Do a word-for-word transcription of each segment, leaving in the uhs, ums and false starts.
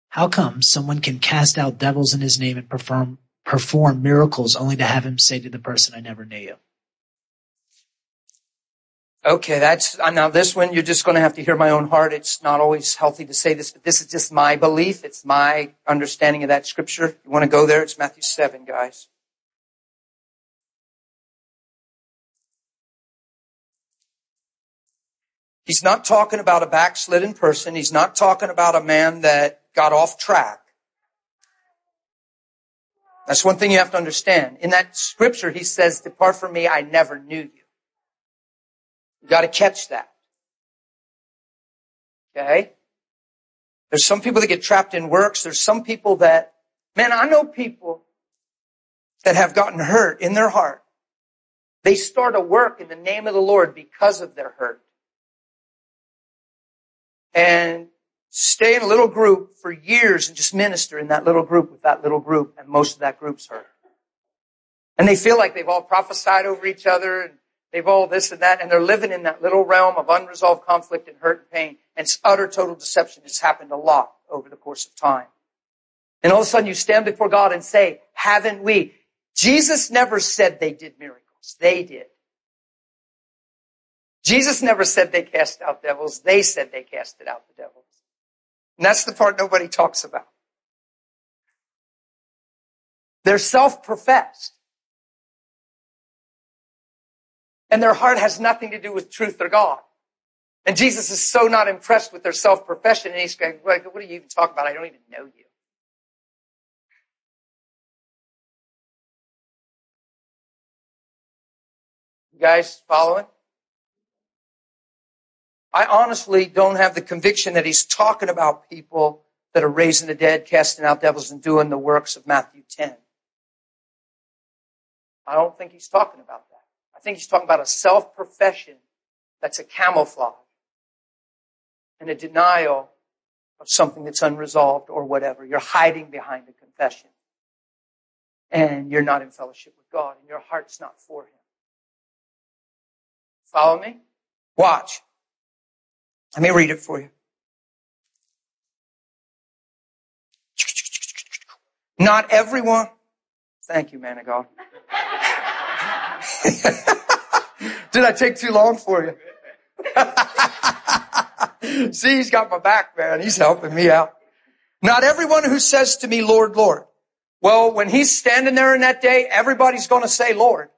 How come someone can cast out devils in his name and perform perform miracles only to have him say to the person, I never knew you? Okay, that's, now this one, you're just going to have to hear my own heart. It's not always healthy to say this, but this is just my belief. It's my understanding of that scripture. You want to go there? It's Matthew seven, guys. He's not talking about a backslidden person. He's not talking about a man that got off track. That's one thing you have to understand. In that scripture, he says, depart from me, I never knew you. You got to catch that. Okay? There's some people that get trapped in works. There's some people that, man, I know people that have gotten hurt in their heart. They start a work in the name of the Lord because of their hurt. And stay in a little group for years and just minister in that little group with that little group, and most of that group's hurt. And they feel like they've all prophesied over each other, and they've all this and that, and they're living in that little realm of unresolved conflict and hurt and pain, and it's utter total deception. It's happened a lot over the course of time. And all of a sudden you stand before God and say, haven't we? Jesus never said they did miracles. They did. Jesus never said they cast out devils. They said they casted out the devils. And that's the part nobody talks about. They're self-professed. And their heart has nothing to do with truth or God. And Jesus is so not impressed with their self-profession, and he's going, what are you even talking about? I don't even know you. You guys following? I honestly don't have the conviction that he's talking about people that are raising the dead, casting out devils, and doing the works of Matthew ten. I don't think he's talking about that. I think he's talking about a self-profession that's a camouflage and a denial of something that's unresolved or whatever. You're hiding behind a confession. And you're not in fellowship with God, and your heart's not for him. Follow me? Watch. Let me read it for you. Not everyone. Thank you, man of God. Did I take too long for you? See, he's got my back, man. He's helping me out. Not everyone who says to me, Lord, Lord. Well, when he's standing there in that day, everybody's going to say, Lord.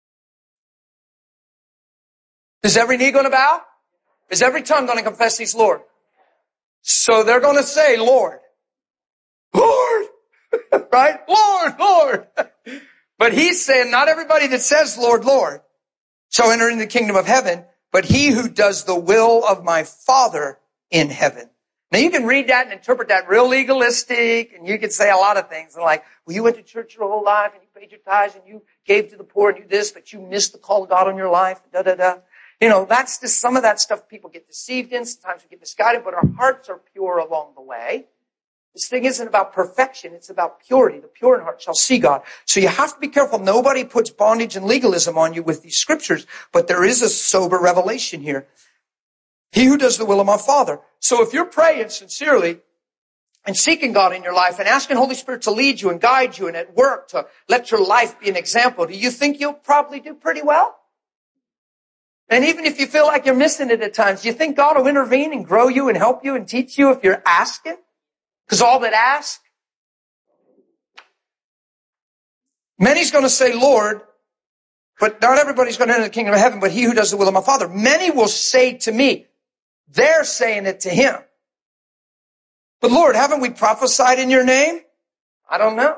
Is every knee going to bow? Is every tongue going to confess he's Lord? So they're going to say, Lord. Lord. Right? Lord, Lord. But he's saying, not everybody that says, Lord, Lord, shall enter into the kingdom of heaven, but he who does the will of my Father in heaven. Now you can read that and interpret that real legalistic, and you can say a lot of things. And like, well, you went to church your whole life, and you paid your tithes, and you gave to the poor, and you this, but you missed the call of God on your life, da, da, da. You know, that's just some of that stuff people get deceived in. Sometimes we get misguided, but our hearts are pure along the way. This thing isn't about perfection. It's about purity. The pure in heart shall see God. So you have to be careful. Nobody puts bondage and legalism on you with these scriptures, but there is a sober revelation here. He who does the will of my Father. So if you're praying sincerely and seeking God in your life and asking Holy Spirit to lead you and guide you and at work to let your life be an example, do you think you'll probably do pretty well? And even if you feel like you're missing it at times, do you think God will intervene and grow you and help you and teach you if you're asking? Because all that ask. Many's going to say, Lord, but not everybody's going to enter the kingdom of heaven, but he who does the will of my Father. Many will say to me, they're saying it to him. But Lord, haven't we prophesied in your name? I don't know.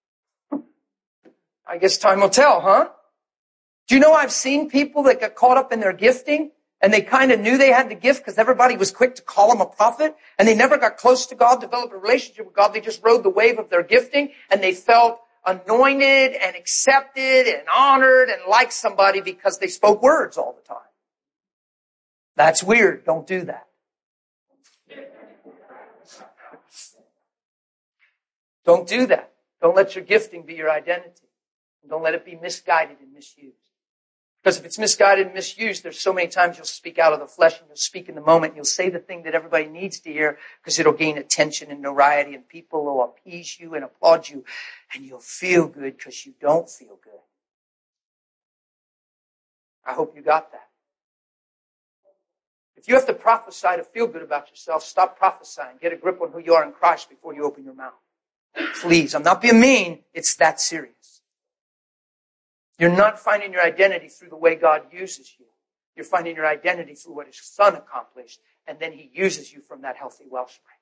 I guess time will tell, huh? Do you know I've seen people that got caught up in their gifting and they kind of knew they had the gift because everybody was quick to call them a prophet and they never got close to God, developed a relationship with God. They just rode the wave of their gifting and they felt anointed and accepted and honored and like somebody because they spoke words all the time. That's weird. Don't do that. Don't do that. Don't let your gifting be your identity. Don't let it be misguided and misused. Because if it's misguided and misused, there's so many times you'll speak out of the flesh and you'll speak in the moment. And you'll say the thing that everybody needs to hear because it'll gain attention and notoriety and people will appease you and applaud you. And you'll feel good because you don't feel good. I hope you got that. If you have to prophesy to feel good about yourself, stop prophesying. Get a grip on who you are in Christ before you open your mouth. Please, I'm not being mean. It's that serious. You're not finding your identity through the way God uses you. You're finding your identity through what His Son accomplished, and then He uses you from that healthy wellspring.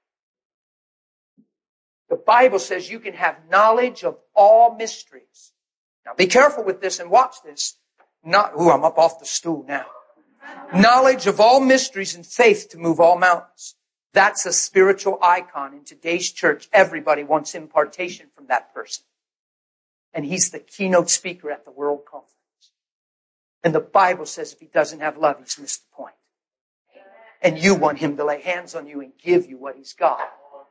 The Bible says you can have knowledge of all mysteries. Now be careful with this and watch this. Not, ooh, I'm up off the stool now. Knowledge of all mysteries and faith to move all mountains. That's a spiritual icon in today's church. Everybody wants impartation from that person. And he's the keynote speaker at the World Conference. And the Bible says if he doesn't have love, he's missed the point. And you want him to lay hands on you and give you what he's got.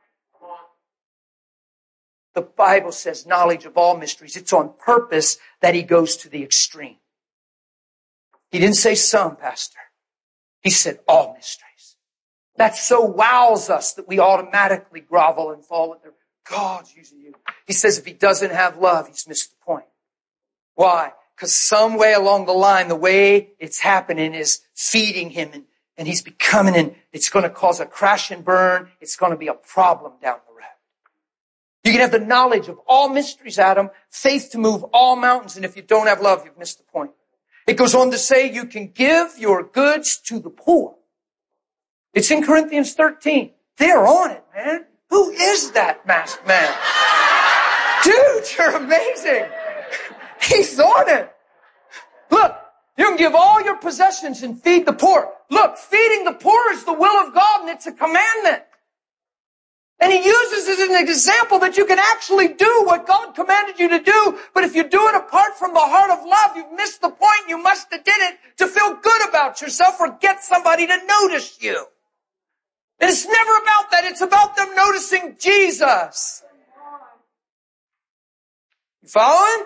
The Bible says knowledge of all mysteries. It's on purpose that he goes to the extreme. He didn't say some, Pastor. He said all mysteries. That so wows us that we automatically grovel and fall at their God's using you. He says if he doesn't have love, he's missed the point. Why? Because some way along the line, the way it's happening is feeding him and, and he's becoming, and it's going to cause a crash and burn. It's going to be a problem down the road. You can have the knowledge of all mysteries, Adam, faith to move all mountains, and if you don't have love, you've missed the point. It goes on to say you can give your goods to the poor. It's in Corinthians thirteen. They're on it, man. Who is that masked man? Dude, you're amazing. He's on it. Look, you can give all your possessions and feed the poor. Look, feeding the poor is the will of God and it's a commandment. And he uses it as an example that you can actually do what God commanded you to do. But if you do it apart from the heart of love, you've missed the point. You must have did it to feel good about yourself or get somebody to notice you. And it's never about that. It's about them noticing Jesus. You following?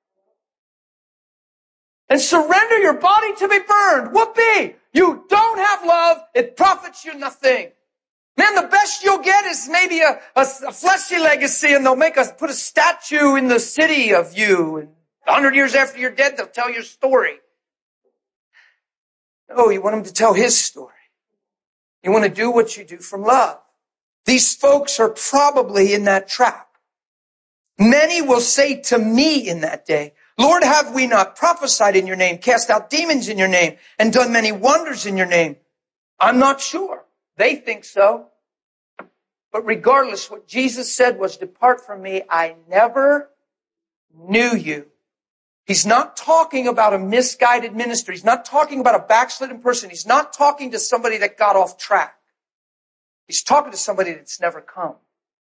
And surrender your body to be burned. Whoopee! You don't have love. It profits you nothing. Man, the best you'll get is maybe a, a, a fleshy legacy, and they'll make us put a statue in the city of you. And a hundred years after you're dead, they'll tell your story. No, you want them to tell his story. You want to do what you do from love. These folks are probably in that trap. Many will say to me in that day, Lord, have we not prophesied in your name, cast out demons in your name, and done many wonders in your name? I'm not sure. They think so. But regardless, what Jesus said was, depart from me, I never knew you. He's not talking about a misguided ministry. He's not talking about a backslidden person. He's not talking to somebody that got off track. He's talking to somebody that's never come.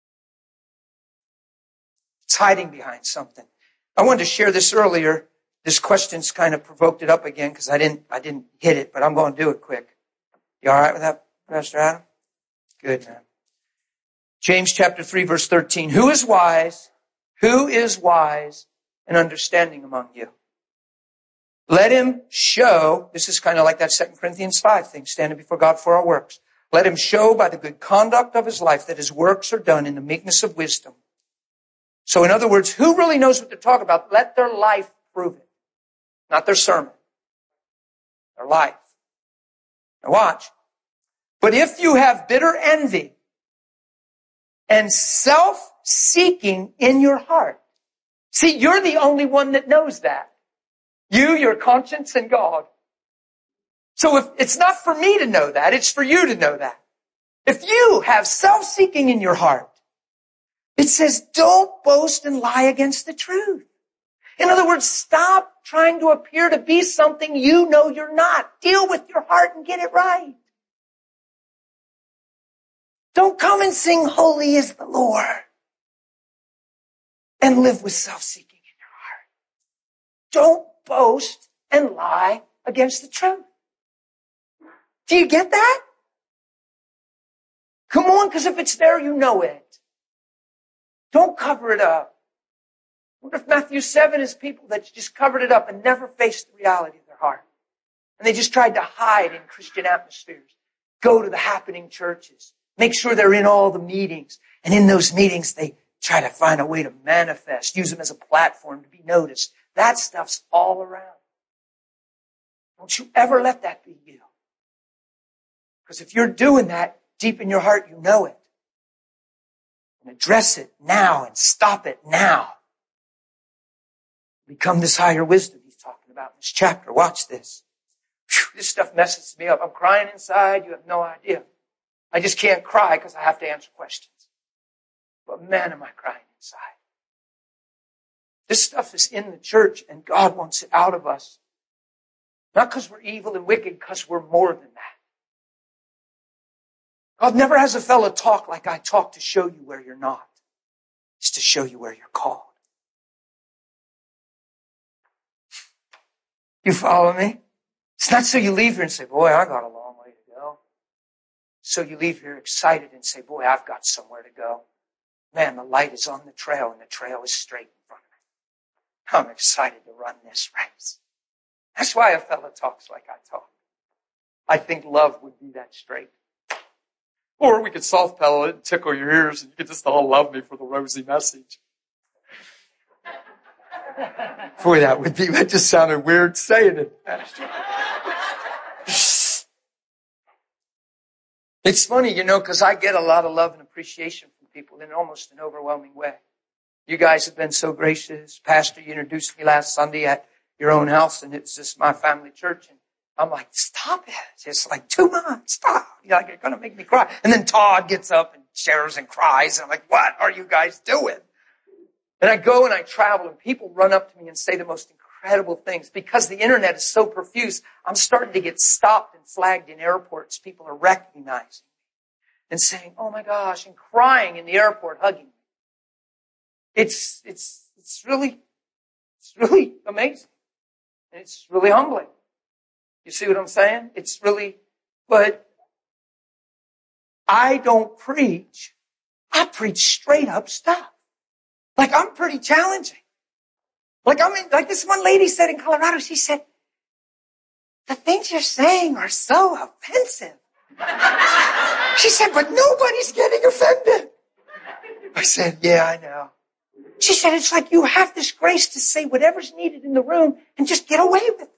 It's hiding behind something. I wanted to share this earlier. This question's kind of provoked it up again because I didn't, I didn't hit it, but I'm going to do it quick. You all right with that, Pastor Adam? Good, man. James chapter three, verse thirteen. Who is wise? Who is wise and understanding among you? Let him show, this is kind of like that Second Corinthians five thing, standing before God for our works. Let him show by the good conduct of his life that his works are done in the meekness of wisdom. So in other words, who really knows what they're talking about? Let their life prove it. Not their sermon. Their life. Now watch. But if you have bitter envy and self-seeking in your heart. See, you're the only one that knows that. You, your conscience, and God. So if it's not for me to know that, it's for you to know that. If you have self-seeking in your heart, it says don't boast and lie against the truth. In other words, stop trying to appear to be something you know you're not. Deal with your heart and get it right. Don't come and sing holy is the Lord and live with self-seeking in your heart. Don't boast and lie against the truth. Do you get that? Come on, because if it's there, you know it. Don't cover it up. I wonder if Matthew seven is people that just covered it up and never faced the reality of their their heart. And they just tried to hide in Christian atmospheres. Go to the happening churches. Make sure they're in all the meetings. And in those meetings, they try to find a way to manifest, use them as a platform to be noticed. That stuff's all around. Don't you ever let that be you. Because if you're doing that, deep in your heart, you know it. And address it now and stop it now. Become this higher wisdom he's talking about in this chapter. Watch this. Whew, this stuff messes me up. I'm crying inside. You have no idea. I just can't cry because I have to answer questions. But man, am I crying inside. This stuff is in the church and God wants it out of us. Not because we're evil and wicked, because we're more than that. God never has a fellow talk like I talk to show you where you're not. It's to show you where you're called. You follow me? It's not so you leave here and say, boy, I got a long way to go. So you leave here excited and say, boy, I've got somewhere to go. Man, the light is on the trail and the trail is straight in front of me. I'm excited to run this race. That's why a fellow talks like I talk. I think love would be that straight. Or we could soft pedal it and tickle your ears and you could just all love me for the rosy message. Boy, that would be, that just sounded weird saying it, Pastor. It's funny, you know, because I get a lot of love and appreciation from people in almost an overwhelming way. You guys have been so gracious. Pastor, you introduced me last Sunday at your own house, and it's just my family church. And I'm like, stop it. It's like too much. Stop. You're like, you're going to make me cry. And then Todd gets up and shares and cries. And I'm like, what are you guys doing? And I go and I travel, and people run up to me and say the most incredible things. Because the internet is so profuse, I'm starting to get stopped and flagged in airports. People are recognizing me and saying, oh my gosh, and crying in the airport, hugging me. It's, it's, it's really, it's really amazing. And it's really humbling. You see what I'm saying? It's really, but I don't preach. I preach straight up stuff. Like, I'm pretty challenging. Like, I mean, like this one lady said in Colorado, she said, the things you're saying are so offensive. She said, but nobody's getting offended. I said, yeah, I know. She said, it's like you have this grace to say whatever's needed in the room and just get away with it.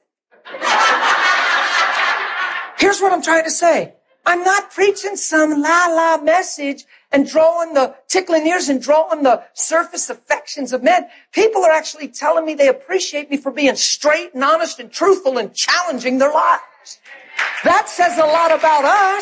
Here's what I'm trying to say. I'm not preaching some la-la message and drawing the tickling ears and drawing the surface affections of men. People are actually telling me they appreciate me for being straight and honest and truthful and challenging their lives. That says a lot about us.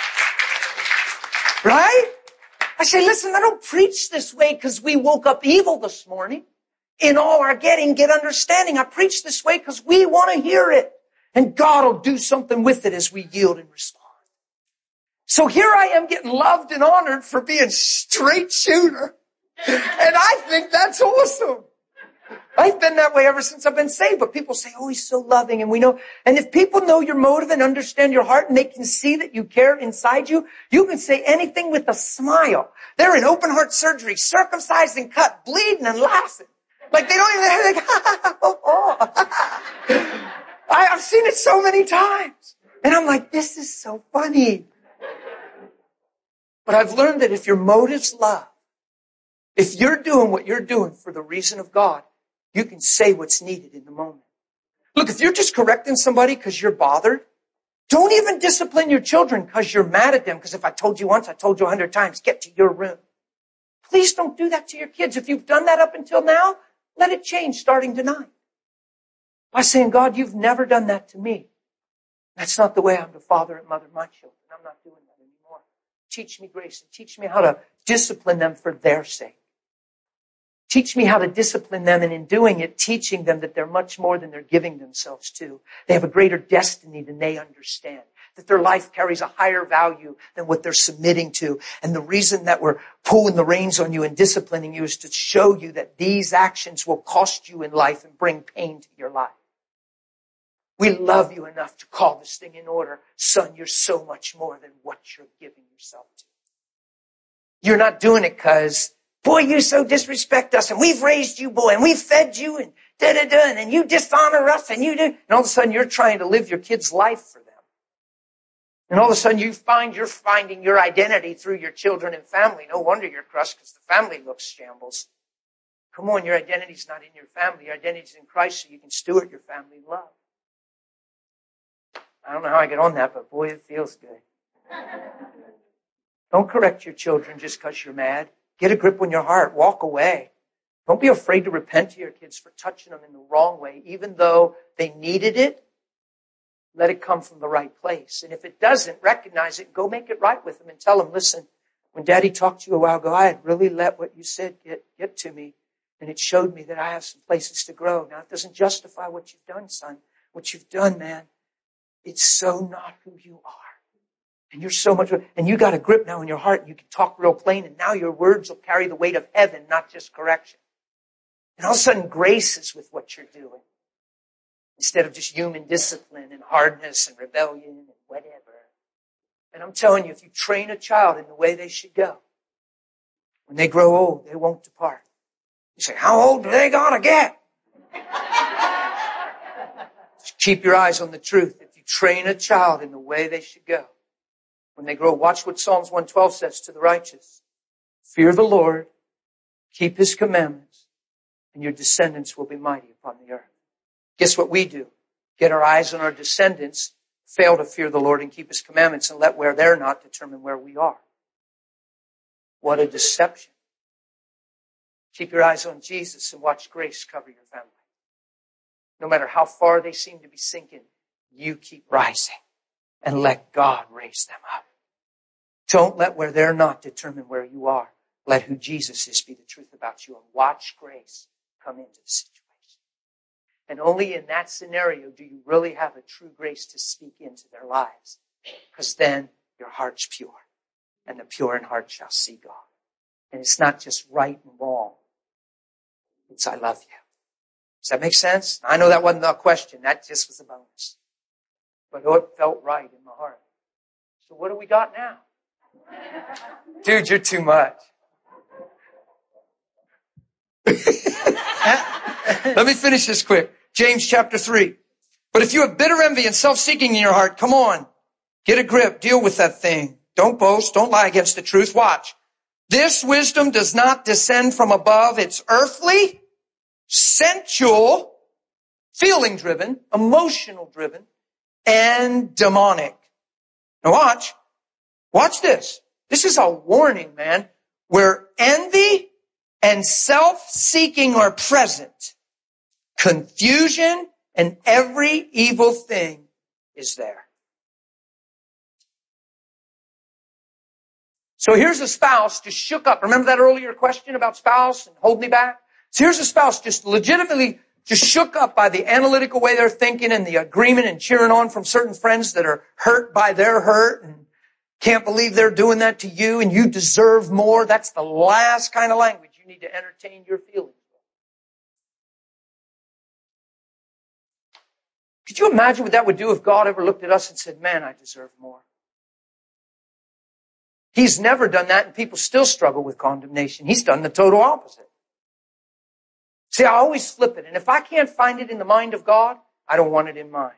Right? I say, listen, I don't preach this way because we woke up evil this morning. In all our getting, get understanding. I preach this way because we want to hear it. And God will do something with it as we yield and respond. So here I am getting loved and honored for being straight shooter. And I think that's awesome. I've been that way ever since I've been saved. But people say, oh, he's so loving. And we know. And if people know your motive and understand your heart and they can see that you care inside you, you can say anything with a smile. They're in open heart surgery, circumcised and cut, bleeding and laughing. Like they don't even, like, oh, oh. I, I've seen it so many times. And I'm like, this is so funny. But I've learned that if your motive's love, if you're doing what you're doing for the reason of God, you can say what's needed in the moment. Look, if you're just correcting somebody because you're bothered, don't even discipline your children because you're mad at them. Because if I told you once, I told you a hundred times, get to your room. Please don't do that to your kids. If you've done that up until now, let it change starting tonight. By saying, God, you've never done that to me. That's not the way I'm to father and mother my children. I'm not doing that anymore. Teach me grace and teach me how to discipline them for their sake. Teach me how to discipline them, and in doing it, teaching them that they're much more than they're giving themselves to. They have a greater destiny than they understand. That their life carries a higher value than what they're submitting to. And the reason that we're pulling the reins on you and disciplining you is to show you that these actions will cost you in life and bring pain to your life. We love you enough to call this thing in order. Son, you're so much more than what you're giving yourself to. You're not doing it because, boy, you so disrespect us, and we've raised you, boy, and we've fed you and da da da, and then you dishonor us, and you do. And all of a sudden, you're trying to live your kid's life for them. And all of a sudden, you find you're finding your identity through your children and family. No wonder you're crushed, because the family looks shambles. Come on, your identity's not in your family. Your identity's in Christ, so you can steward your family in love. I don't know how I get on that, but boy, it feels good. Don't correct your children just because you're mad. Get a grip on your heart. Walk away. Don't be afraid to repent to your kids for touching them in the wrong way. Even though they needed it, let it come from the right place. And if it doesn't, recognize it. Go make it right with them and tell them, listen, when Daddy talked to you a while ago, I had really let what you said get, get to me. And it showed me that I have some places to grow. Now, it doesn't justify what you've done, son. What you've done, man, it's so not who you are. And you're so much, and you got a grip now in your heart, and you can talk real plain, and now your words will carry the weight of heaven, not just correction. And all of a sudden, grace is with what you're doing. Instead of just human discipline and hardness and rebellion and whatever. And I'm telling you, if you train a child in the way they should go, when they grow old, they won't depart. You say, how old are they gonna get? Just keep your eyes on the truth. If you train a child in the way they should go, when they grow, watch what Psalms one twelve says to the righteous. Fear the Lord, keep His commandments, and your descendants will be mighty upon the earth. Guess what we do? Get our eyes on our descendants, fail to fear the Lord and keep His commandments, and let where they're not determine where we are. What a deception. Keep your eyes on Jesus and watch grace cover your family. No matter how far they seem to be sinking, you keep rising and let God raise them up. Don't let where they're not determine where you are. Let who Jesus is be the truth about you, and watch grace come into the situation. And only in that scenario do you really have a true grace to speak into their lives. Because then your heart's pure. And the pure in heart shall see God. And it's not just right and wrong. It's I love you. Does that make sense? I know that wasn't a question. That just was a bonus. But oh, it felt right in my heart. So what do we got now? Dude, you're too much. Let me finish this quick. James chapter three. But if you have bitter envy and self-seeking in your heart, come on. Get a grip. Deal with that thing. Don't boast. Don't lie against the truth. Watch. This wisdom does not descend from above. It's earthly, sensual, feeling-driven, emotional-driven, and demonic. Now watch. Watch this. This is a warning, man. Where envy and self-seeking are present, confusion and every evil thing is there. So here's a spouse just shook up. Remember that earlier question about spouse and hold me back? So here's a spouse just legitimately just shook up by the analytical way they're thinking and the agreement and cheering on from certain friends that are hurt by their hurt and can't believe they're doing that to you and you deserve more. That's the last kind of language you need to entertain your feelings. Could you imagine what that would do if God ever looked at us and said, man, I deserve more? He's never done that, and people still struggle with condemnation. He's done the total opposite. See, I always flip it, and if I can't find it in the mind of God, I don't want it in mine.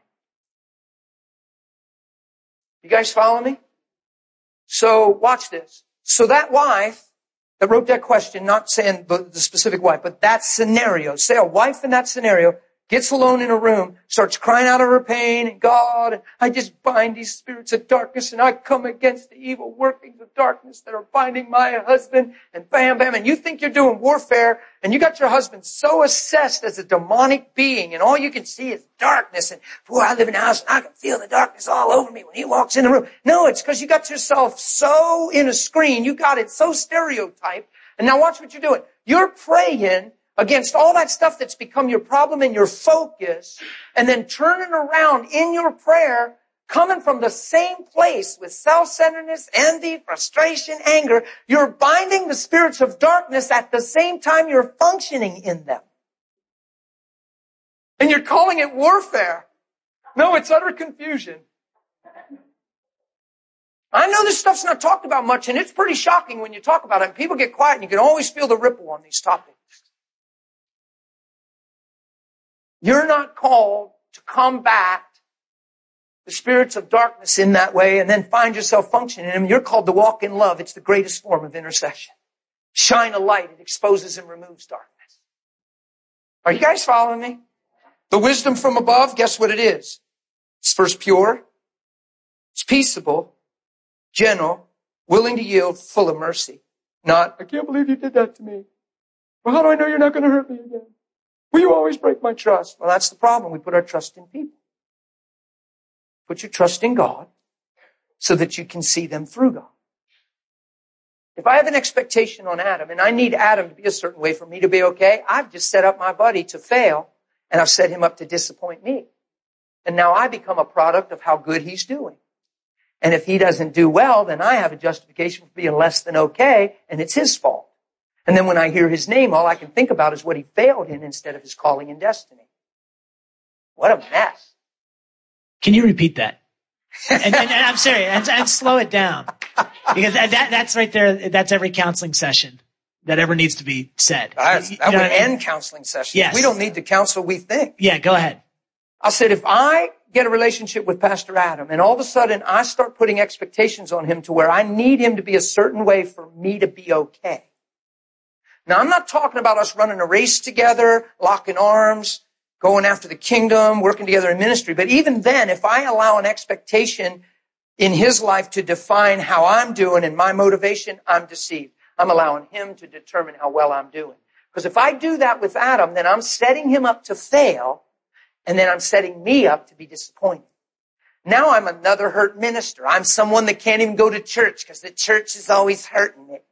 You guys follow me? So, watch this. So that wife that wrote that question, not saying the, the specific wife, but that scenario, say a wife in that scenario gets alone in a room, starts crying out of her pain, and God, I just bind these spirits of darkness, and I come against the evil workings of darkness that are binding my husband, and bam, bam, and you think you're doing warfare, and you got your husband so assessed as a demonic being, and all you can see is darkness, and boy, I live in a house, and I can feel the darkness all over me when he walks in the room. No, it's because you got yourself so in a screen, you got it so stereotyped, and now watch what you're doing. You're praying against all that stuff that's become your problem and your focus, and then turning around in your prayer, coming from the same place with self-centeredness, envy, frustration, anger. You're binding the spirits of darkness at the same time you're functioning in them. And you're calling it warfare. No, it's utter confusion. I know this stuff's not talked about much, and it's pretty shocking when you talk about it. And people get quiet, and you can always feel the ripple on these topics. You're not called to combat the spirits of darkness in that way and then find yourself functioning in them. You're called to walk in love. It's the greatest form of intercession. Shine a light. It exposes and removes darkness. Are you guys following me? The wisdom from above, guess what it is? It's first pure. It's peaceable, gentle, willing to yield, full of mercy. Not, I can't believe you did that to me. Well, how do I know you're not going to hurt me again? Will you always break my trust? Well, that's the problem. We put our trust in people. Put your trust in God so that you can see them through God. If I have an expectation on Adam and I need Adam to be a certain way for me to be okay, I've just set up my buddy to fail and I've set him up to disappoint me. And now I become a product of how good he's doing. And if he doesn't do well, then I have a justification for being less than okay, and it's his fault. And then when I hear his name, all I can think about is what he failed in instead of his calling and destiny. What a mess. Can you repeat that? and, and, and I'm sorry, and, and slow it down. Because that, that's right there, that's every counseling session that ever needs to be said. I, you, that you would I mean? end counseling sessions. Yes. We don't need to counsel, we think. Yeah, go ahead. I said, if I get a relationship with Pastor Adam and all of a sudden I start putting expectations on him to where I need him to be a certain way for me to be okay. Now, I'm not talking about us running a race together, locking arms, going after the kingdom, working together in ministry. But even then, if I allow an expectation in his life to define how I'm doing and my motivation, I'm deceived. I'm allowing him to determine how well I'm doing. Because if I do that with Adam, then I'm setting him up to fail, and then I'm setting me up to be disappointed. Now I'm another hurt minister. I'm someone that can't even go to church because the church is always hurting me.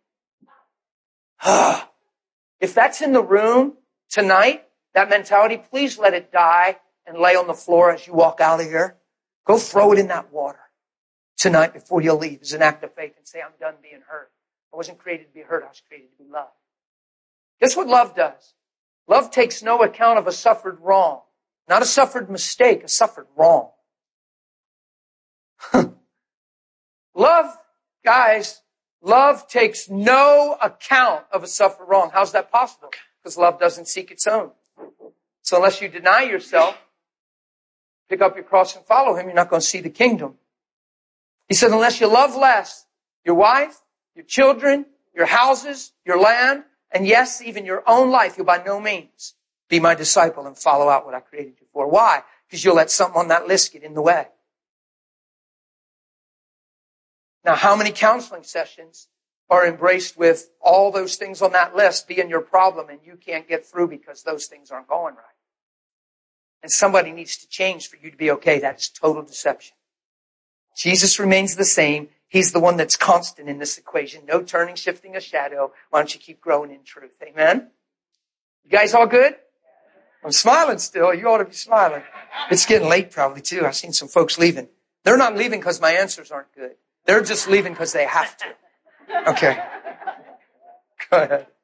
If that's in the room tonight, that mentality, please let it die and lay on the floor as you walk out of here. Go throw it in that water tonight before you leave as an act of faith and say, I'm done being hurt. I wasn't created to be hurt. I was created to be loved. Guess what love does? Love takes no account of a suffered wrong. Not a suffered mistake, a suffered wrong. Love, guys, love takes no account of a suffered wrong. How's that possible? Because love doesn't seek its own. So unless you deny yourself, pick up your cross and follow him, you're not going to see the kingdom. He said, unless you love less, your wife, your children, your houses, your land, and yes, even your own life, you'll by no means be my disciple and follow out what I created you for. Why? Because you'll let something on that list get in the way. Now, how many counseling sessions are embraced with all those things on that list being your problem and you can't get through because those things aren't going right? And somebody needs to change for you to be okay. That is total deception. Jesus remains the same. He's the one that's constant in this equation. No turning, shifting, a shadow. Why don't you keep growing in truth? Amen? You guys all good? I'm smiling still. You ought to be smiling. It's getting late probably too. I've seen some folks leaving. They're not leaving because my answers aren't good. They're just leaving because they have to. Okay. Go ahead.